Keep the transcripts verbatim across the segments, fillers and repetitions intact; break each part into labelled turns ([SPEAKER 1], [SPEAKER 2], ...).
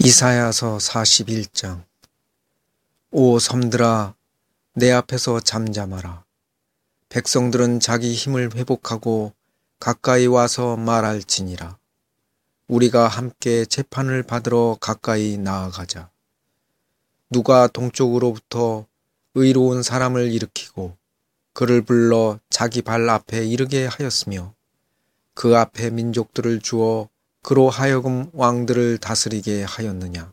[SPEAKER 1] 이사야서 사십일 장. 오 섬들아, 내 앞에서 잠잠하라. 백성들은 자기 힘을 회복하고 가까이 와서 말할지니라. 우리가 함께 재판을 받으러 가까이 나아가자. 누가 동쪽으로부터 의로운 사람을 일으키고 그를 불러 자기 발 앞에 이르게 하였으며 그 앞에 민족들을 주어 그로 하여금 왕들을 다스리게 하였느냐.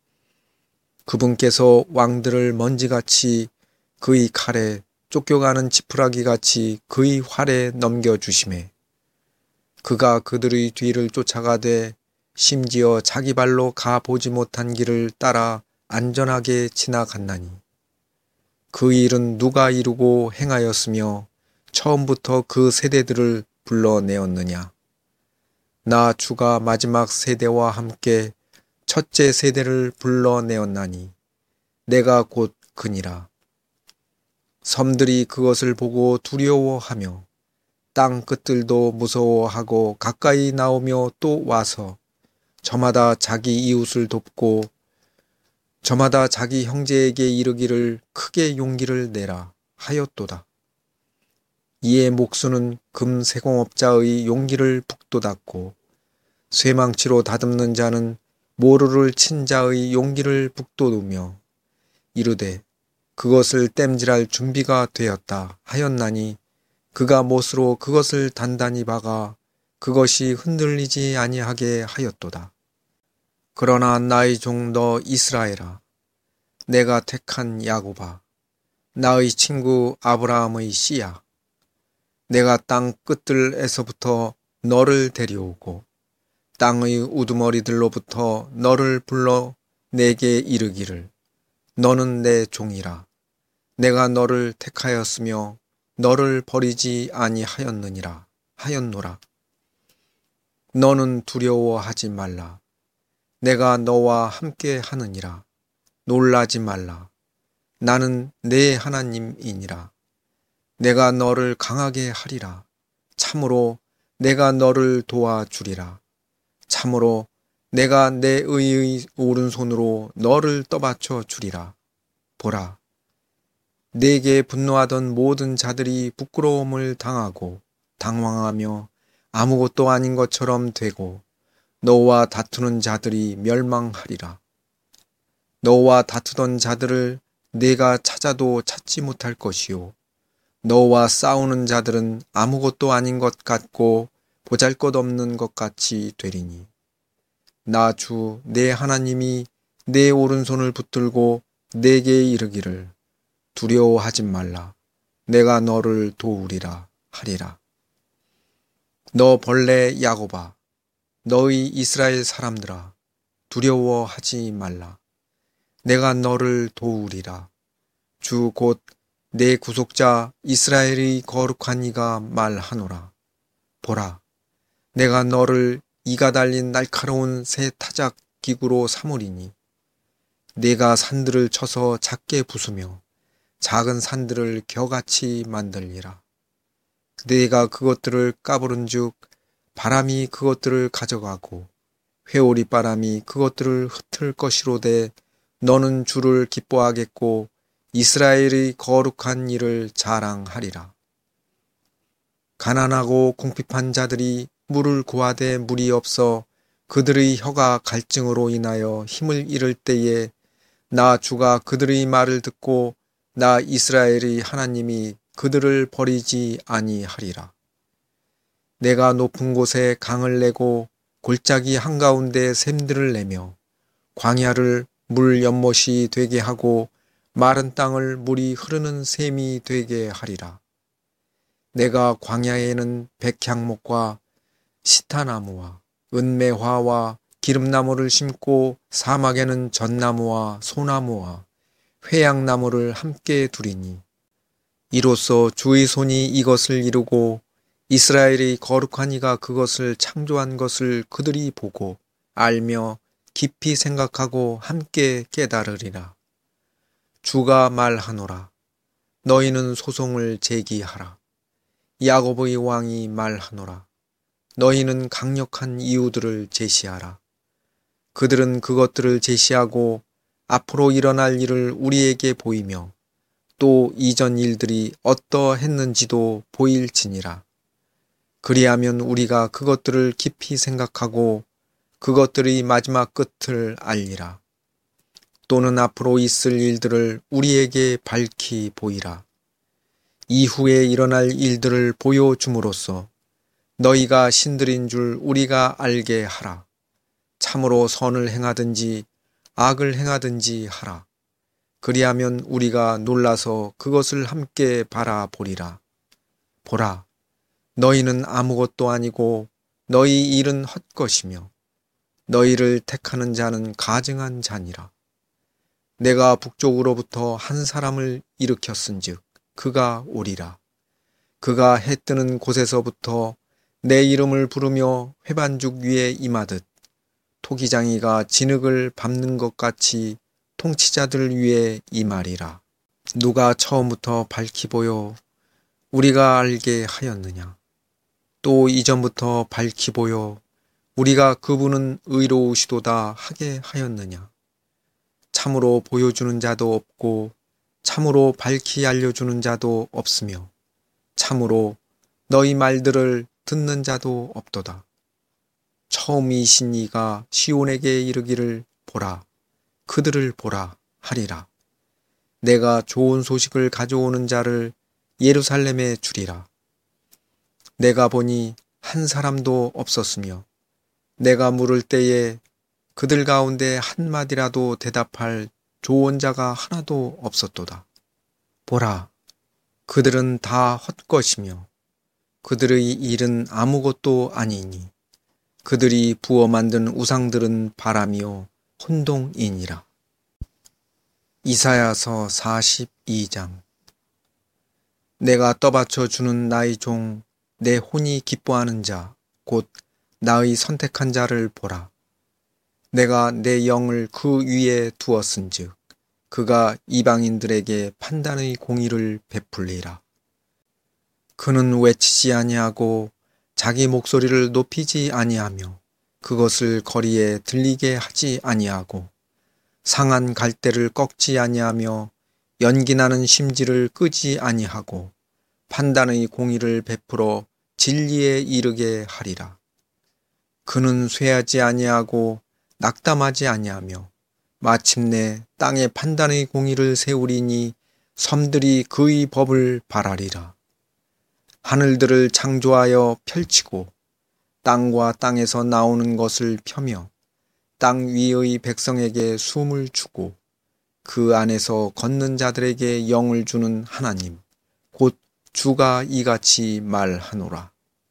[SPEAKER 1] 그분께서 왕들을 먼지같이 그의 칼에 쫓겨가는 지푸라기같이 그의 활에 넘겨주심에 그가 그들의 뒤를 쫓아가되 심지어 자기 발로 가보지 못한 길을 따라 안전하게 지나갔나니 그 일은 누가 이루고 행하였으며 처음부터 그 세대들을 불러내었느냐. 나 주가 마지막 세대와 함께 첫째 세대를 불러내었나니 내가 곧 그니라. 섬들이 그것을 보고 두려워하며 땅 끝들도 무서워하고 가까이 나오며 또 와서 저마다 자기 이웃을 돕고 저마다 자기 형제에게 이르기를 크게 용기를 내라 하였도다. 이에 목수는 금세공업자의 용기를 북돋았고 쇠망치로 다듬는 자는 모루를 친 자의 용기를 북돋우며 이르되 그것을 땜질할 준비가 되었다 하였나니 그가 못으로 그것을 단단히 박아 그것이 흔들리지 아니하게 하였도다. 그러나 나의 종 너 이스라엘아, 내가 택한 야곱아, 나의 친구 아브라함의 씨야, 내가 땅 끝들에서부터 너를 데려오고 땅의 우두머리들로부터 너를 불러 내게 이르기를 너는 내 종이라. 내가 너를 택하였으며 너를 버리지 아니하였느니라 하였노라. 너는 두려워하지 말라. 내가 너와 함께 하느니라. 놀라지 말라. 나는 내 하나님이니라. 내가 너를 강하게 하리라. 참으로 내가 너를 도와주리라. 참으로 내가 내 의의 오른손으로 너를 떠받쳐 주리라. 보라, 내게 분노하던 모든 자들이 부끄러움을 당하고 당황하며 아무것도 아닌 것처럼 되고 너와 다투는 자들이 멸망하리라. 너와 다투던 자들을 내가 찾아도 찾지 못할 것이요 너와 싸우는 자들은 아무것도 아닌 것 같고 보잘것없는 것 같이 되리니 나 주 내 하나님이 내 오른손을 붙들고 내게 이르기를 두려워하지 말라. 내가 너를 도우리라 하리라. 너 벌레 야곱아, 너희 이스라엘 사람들아, 두려워하지 말라. 내가 너를 도우리라. 주 곧 내 구속자 이스라엘의 거룩한 이가 말하노라. 보라, 내가 너를 이가 달린 날카로운 새 타작 기구로 삼으리니 내가 산들을 쳐서 작게 부수며 작은 산들을 겨같이 만들리라. 내가 그것들을 까부른즉 바람이 그것들을 가져가고 회오리 바람이 그것들을 흩을 것이로되 너는 주를 기뻐하겠고 이스라엘의 거룩한 일을 자랑하리라. 가난하고 궁핍한 자들이 물을 구하되 물이 없어 그들의 혀가 갈증으로 인하여 힘을 잃을 때에 나 주가 그들의 말을 듣고 나 이스라엘의 하나님이 그들을 버리지 아니하리라. 내가 높은 곳에 강을 내고 골짜기 한가운데 샘들을 내며 광야를 물 연못이 되게 하고 마른 땅을 물이 흐르는 샘이 되게 하리라. 내가 광야에는 백향목과 시타나무와 은매화와 기름나무를 심고 사막에는 전나무와 소나무와 회양나무를 함께 두리니 이로써 주의 손이 이것을 이루고 이스라엘의 거룩한 이가 그것을 창조한 것을 그들이 보고 알며 깊이 생각하고 함께 깨달으리라. 주가 말하노라. 너희는 소송을 제기하라. 야곱의 왕이 말하노라. 너희는 강력한 이유들을 제시하라. 그들은 그것들을 제시하고 앞으로 일어날 일을 우리에게 보이며 또 이전 일들이 어떠했는지도 보일지니라. 그리하면 우리가 그것들을 깊이 생각하고 그것들의 마지막 끝을 알리라. 또는 앞으로 있을 일들을 우리에게 밝히 보이라. 이후에 일어날 일들을 보여줌으로써 너희가 신들인 줄 우리가 알게 하라. 참으로 선을 행하든지 악을 행하든지 하라. 그리하면 우리가 놀라서 그것을 함께 바라보리라. 보라, 너희는 아무것도 아니고 너희 일은 헛것이며 너희를 택하는 자는 가증한 자니라. 내가 북쪽으로부터 한 사람을 일으켰은즉 그가 오리라. 그가 해 뜨는 곳에서부터 내 이름을 부르며 회반죽 위에 임하듯 토기장이가 진흙을 밟는 것 같이 통치자들 위에 임하리라. 누가 처음부터 밝히 보여 우리가 알게 하였느냐? 또 이전부터 밝히 보여 우리가 그분은 의로우시도다 하게 하였느냐? 참으로 보여주는 자도 없고 참으로 밝히 알려주는 자도 없으며 참으로 너희 말들을 듣는 자도 없도다. 처음이신 이가 시온에게 이르기를 보라, 그들을 보라 하리라. 내가 좋은 소식을 가져오는 자를 예루살렘에 주리라. 내가 보니 한 사람도 없었으며 내가 물을 때에 그들 가운데 한마디라도 대답할 조언자가 하나도 없었도다. 보라, 그들은 다 헛것이며 그들의 일은 아무것도 아니니 그들이 부어 만든 우상들은 바람이요 혼동이니라. 이사야서 사십이 장. 내가 떠받쳐 주는 나의 종, 내 혼이 기뻐하는 자, 곧 나의 선택한 자를 보라. 내가 내 영을 그 위에 두었은즉 그가 이방인들에게 판단의 공의를 베풀리라. 그는 외치지 아니하고 자기 목소리를 높이지 아니하며 그것을 거리에 들리게 하지 아니하고 상한 갈대를 꺾지 아니하며 연기나는 심지를 끄지 아니하고 판단의 공의를 베풀어 진리에 이르게 하리라. 그는 쇠하지 아니하고 낙담하지 아니하며 마침내 땅에 판단의 공의를 세우리니 섬들이 그의 법을 바라리라. 하늘들을 창조하여 펼치고 땅과 땅에서 나오는 것을 펴며 땅 위의 백성에게 숨을 주고 그 안에서 걷는 자들에게 영을 주는 하나님, 곧 주가 이같이 말하노라.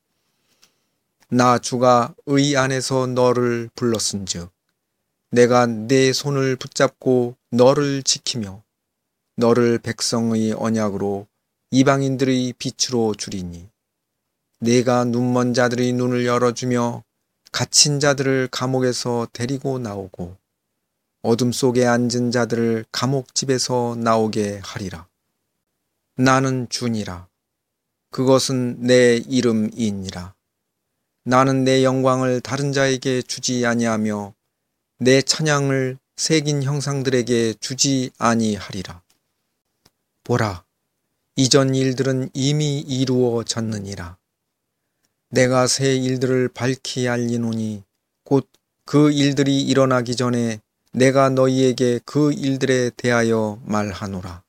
[SPEAKER 1] 나 주가 의 안에서 너를 불렀은즉 내가 내 손을 붙잡고 너를 지키며 너를 백성의 언약으로 이방인들의 빛으로 주리니 내가 눈먼 자들의 눈을 열어주며 갇힌 자들을 감옥에서 데리고 나오고 어둠 속에 앉은 자들을 감옥집에서 나오게 하리라. 나는 주니라. 그것은 내 이름이니라. 나는 내 영광을 다른 자에게 주지 아니하며 내 찬양을 새긴 형상들에게 주지 아니하리라. 보라, 이전 일들은 이미 이루어졌느니라. 내가 새 일들을 밝히 알리노니 곧 그 일들이 일어나기 전에 내가 너희에게 그 일들에 대하여 말하노라.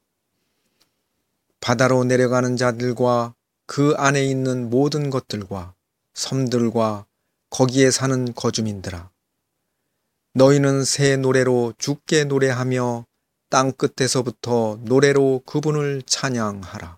[SPEAKER 1] 바다로 내려가는 자들과 그 안에 있는 모든 것들과 섬들과 거기에 사는 거주민들아, 너희는 새 노래로 주께 노래하며 땅 끝에서부터 노래로 그분을 찬양하라.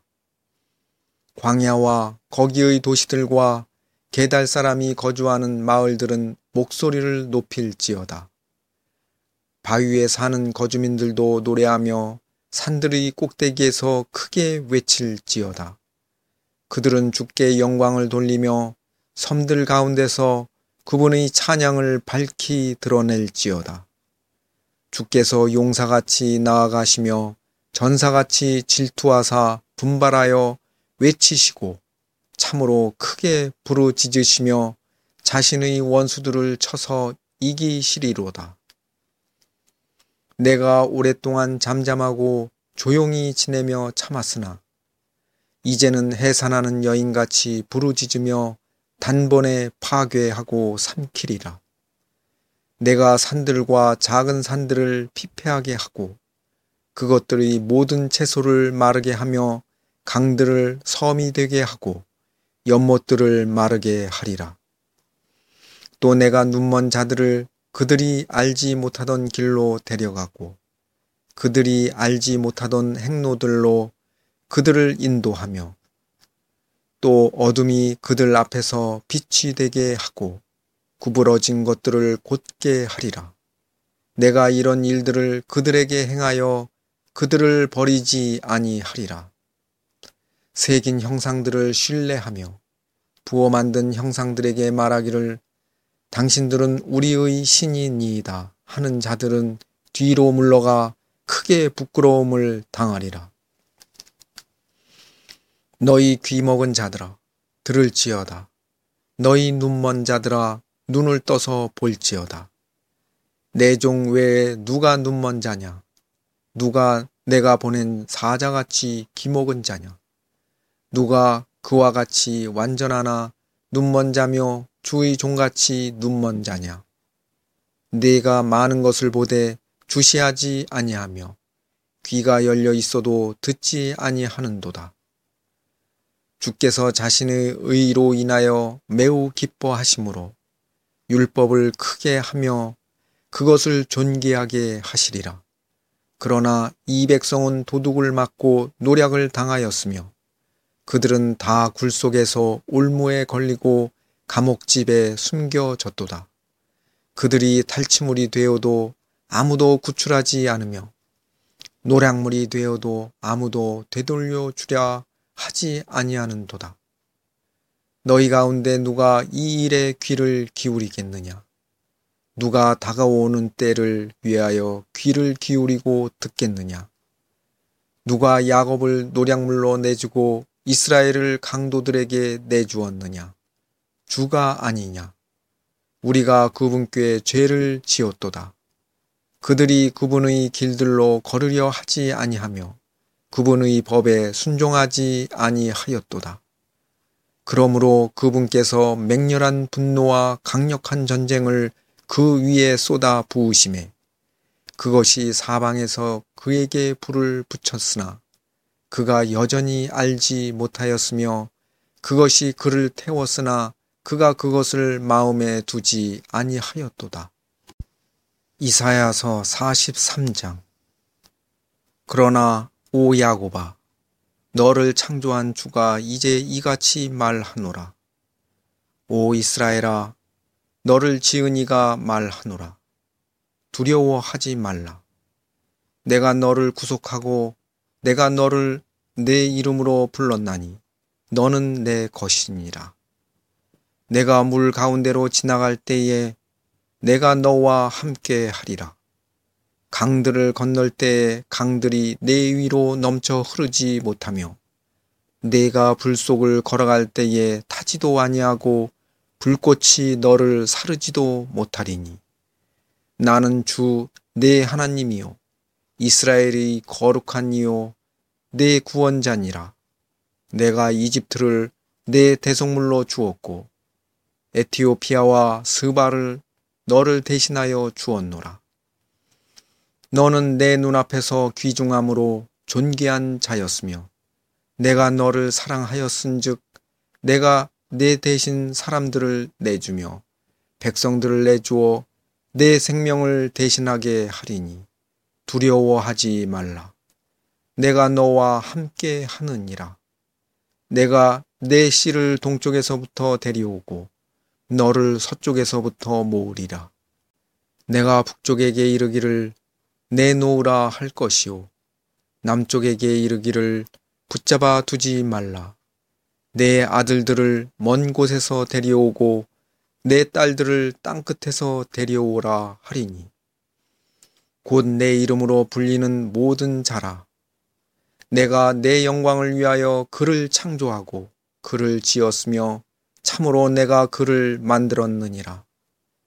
[SPEAKER 1] 광야와 거기의 도시들과 게달 사람이 거주하는 마을들은 목소리를 높일지어다. 바위에 사는 거주민들도 노래하며 산들의 꼭대기에서 크게 외칠지어다. 그들은 주께 영광을 돌리며 섬들 가운데서 그분의 찬양을 밝히 드러낼지어다. 주께서 용사같이 나아가시며 전사같이 질투하사 분발하여 외치시고 참으로 크게 부르짖으시며 자신의 원수들을 쳐서 이기시리로다. 내가 오랫동안 잠잠하고 조용히 지내며 참았으나 이제는 해산하는 여인같이 부르짖으며 단번에 파괴하고 삼키리라. 내가 산들과 작은 산들을 피폐하게 하고 그것들의 모든 채소를 마르게 하며 강들을 섬이 되게 하고 연못들을 마르게 하리라. 또 내가 눈먼 자들을 그들이 알지 못하던 길로 데려가고 그들이 알지 못하던 행로들로 그들을 인도하며 또 어둠이 그들 앞에서 빛이 되게 하고 구부러진 것들을 곧게 하리라. 내가 이런 일들을 그들에게 행하여 그들을 버리지 아니하리라. 새긴 형상들을 신뢰하며 부어 만든 형상들에게 말하기를 당신들은 우리의 신이니이다 하는 자들은 뒤로 물러가 크게 부끄러움을 당하리라. 너희 귀 먹은 자들아 들을지어다. 너희 눈먼 자들아 눈을 떠서 볼지어다. 내 종 외에 누가 눈먼 자냐? 누가 내가 보낸 사자같이 귀 먹은 자냐? 누가 그와 같이 완전하나 눈먼 자며 주의 종같이 눈먼 자냐? 네가 많은 것을 보되 주시하지 아니하며 귀가 열려 있어도 듣지 아니하는도다. 주께서 자신의 의로 인하여 매우 기뻐하심으로 율법을 크게 하며 그것을 존귀하게 하시리라. 그러나 이 백성은 도둑을 맞고 노략을 당하였으며 그들은 다 굴속에서 올무에 걸리고 감옥집에 숨겨졌도다. 그들이 탈취물이 되어도 아무도 구출하지 않으며 노략물이 되어도 아무도 되돌려 주랴 하지 아니하는도다. 너희 가운데 누가 이 일에 귀를 기울이겠느냐? 누가 다가오는 때를 위하여 귀를 기울이고 듣겠느냐? 누가 야곱을 노략물로 내주고 이스라엘을 강도들에게 내주었느냐? 주가 아니냐? 우리가 그분께 죄를 지었도다. 그들이 그분의 길들로 걸으려 하지 아니하며 그분의 법에 순종하지 아니하였도다. 그러므로 그분께서 맹렬한 분노와 강력한 전쟁을 그 위에 쏟아 부으심에 그것이 사방에서 그에게 불을 붙였으나 그가 여전히 알지 못하였으며 그것이 그를 태웠으나 그가 그것을 마음에 두지 아니하였도다. 이사야서 사십삼 장. 그러나 오 야곱아, 너를 창조한 주가 이제 이같이 말하노라. 오 이스라엘아, 너를 지은 이가 말하노라. 두려워하지 말라. 내가 너를 구속하고 내가 너를 내 이름으로 불렀나니 너는 내 것이니라. 내가 물 가운데로 지나갈 때에 내가 너와 함께 하리라. 강들을 건널 때에 강들이 내 위로 넘쳐 흐르지 못하며 내가 불 속을 걸어갈 때에 타지도 아니하고 불꽃이 너를 사르지도 못하리니 나는 주 내 하나님이요 이스라엘의 거룩한 이요 내 구원자니라. 내가 이집트를 내 대속물로 주었고 에티오피아와 스바를 너를 대신하여 주었노라. 너는 내 눈앞에서 귀중함으로 존귀한 자였으며 내가 너를 사랑하였은즉 내가 내 대신 사람들을 내주며 백성들을 내주어 내 생명을 대신하게 하리니 두려워하지 말라. 내가 너와 함께 하느니라. 내가 내 씨를 동쪽에서부터 데려오고 너를 서쪽에서부터 모으리라. 내가 북쪽에게 이르기를 내놓으라 할 것이요 남쪽에게 이르기를 붙잡아 두지 말라. 내 아들들을 먼 곳에서 데려오고 내 딸들을 땅끝에서 데려오라 하리니 곧 내 이름으로 불리는 모든 자라. 내가 내 영광을 위하여 그를 창조하고 그를 지었으며 참으로 내가 그를 만들었느니라.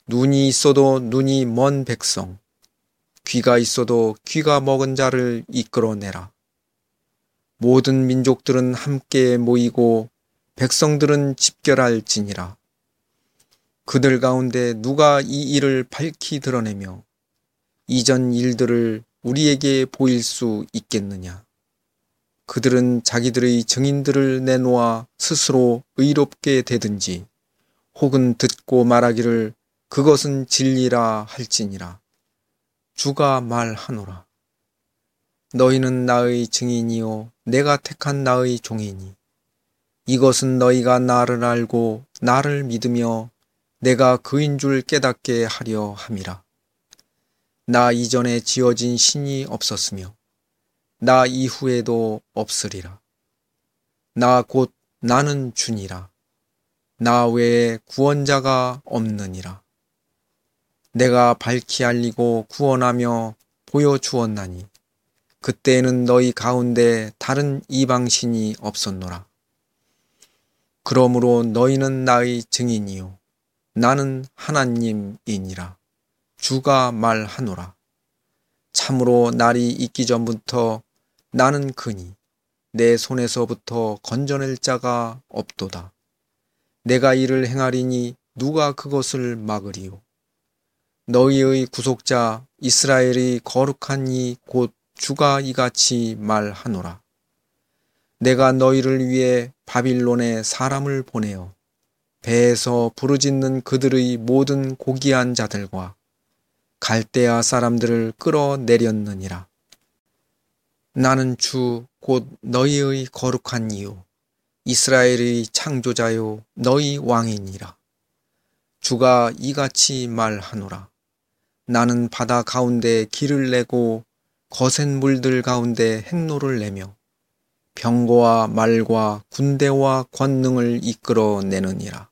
[SPEAKER 1] 눈이 있어도 눈이 먼 백성, 귀가 있어도 귀가 먹은 자를 이끌어내라. 모든 민족들은 함께 모이고 백성들은 집결할지니라. 그들 가운데 누가 이 일을 밝히 드러내며 이전 일들을 우리에게 보일 수 있겠느냐. 그들은 자기들의 증인들을 내놓아 스스로 의롭게 되든지 혹은 듣고 말하기를 그것은 진리라 할지니라. 주가 말하노라. 너희는 나의 증인이요 내가 택한 나의 종이니 이것은 너희가 나를 알고 나를 믿으며 내가 그인 줄 깨닫게 하려 함이라. 나 이전에 지어진 신이 없었으며 나 이후에도 없으리라. 나 곧 나는 주니라. 나 외에 구원자가 없느니라. 내가 밝히 알리고 구원하며 보여주었나니 그때에는 너희 가운데 다른 이방신이 없었노라. 그러므로 너희는 나의 증인이요 나는 하나님이니라. 주가 말하노라. 참으로 날이 있기 전부터 나는 그니 내 손에서부터 건져낼 자가 없도다. 내가 이를 행하리니 누가 그것을 막으리요. 너희의 구속자 이스라엘의 거룩한 이 곧 주가 이같이 말하노라. 내가 너희를 위해 바빌론에 사람을 보내어 배에서 부르짖는 그들의 모든 고귀한 자들과 갈대아 사람들을 끌어내렸느니라. 나는 주 곧 너희의 거룩한 이요 이스라엘의 창조자요 너희 왕이니라. 주가 이같이 말하노라. 나는 바다 가운데 길을 내고 거센 물들 가운데 행로를 내며 병거와 말과 군대와 권능을 이끌어내느니라.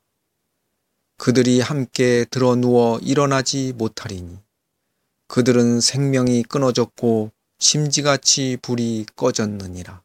[SPEAKER 1] 그들이 함께 들어 누워 일어나지 못하리니 그들은 생명이 끊어졌고 심지같이 불이 꺼졌느니라.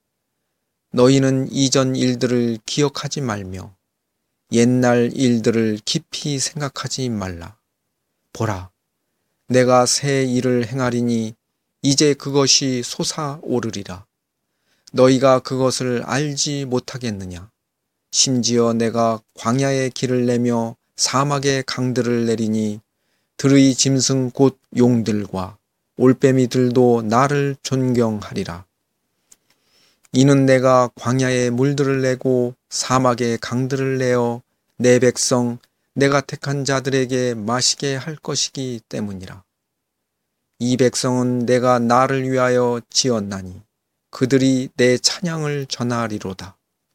[SPEAKER 1] 너희는 이전 일들을 기억하지 말며 옛날 일들을 깊이 생각하지 말라. 보라, 내가 새 일을 행하리니 이제 그것이 솟아오르리라. 너희가 그것을 알지 못하겠느냐. 심지어 내가 광야에 길을 내며 사막에 강들을 내리니 들의 짐승 곧 용들과 올빼미들도 나를 존경하리라. 이는 내가 광야에 물들을 내고 사막에 강들을 내어 내 백성 내가 택한 자들에게 마시게 할 것이기 때문이라. 이 백성은 내가 나를 위하여 지었나니 그들이 내 찬양을 전하리로다.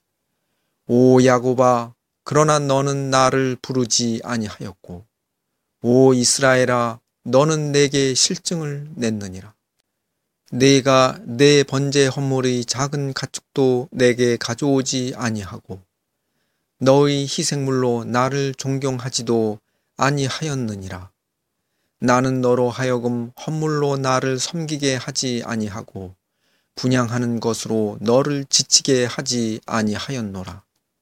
[SPEAKER 1] 오 야곱아, 그러나 너는 나를 부르지 아니하였고 오 이스라엘아, 너는 내게 실증을 냈느니라. 네가 내 번제 헌물의 작은 가축도 내게 가져오지 아니하고 너의 희생물로 나를 존경하지도 아니하였느니라. 나는 너로 하여금 헌물로 나를 섬기게 하지 아니하고 분향하는 것으로 너를 지치게 하지 아니하였노라.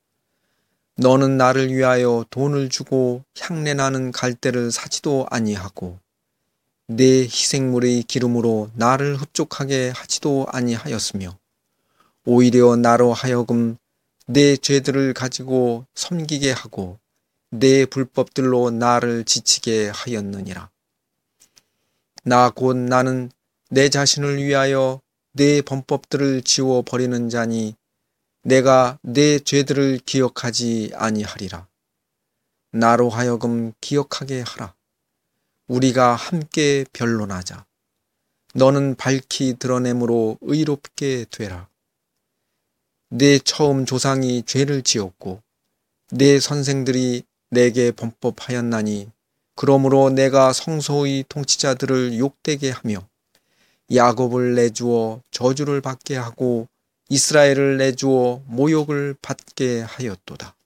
[SPEAKER 1] 너는 나를 위하여 돈을 주고 향내나는 갈대를 사지도 아니하고 내 희생물의 기름으로 나를 흡족하게 하지도 아니하였으며 오히려 나로 하여금 내 죄들을 가지고 섬기게 하고 내 불법들로 나를 지치게 하였느니라. 나 곧 나는 내 자신을 위하여 내 범법들을 지워 버리는 자니 내가 내 죄들을 기억하지 아니하리라. 나로 하여금 기억하게 하라. 우리가 함께 변론하자. 너는 밝히 드러냄으로 의롭게 되라. 내 처음 조상이 죄를 지었고 내 선생들이 내게 범법하였나니 그러므로 내가 성소의 통치자들을 욕되게 하며 야곱을 내주어 저주를 받게 하고 이스라엘을 내주어 모욕을 받게 하였도다.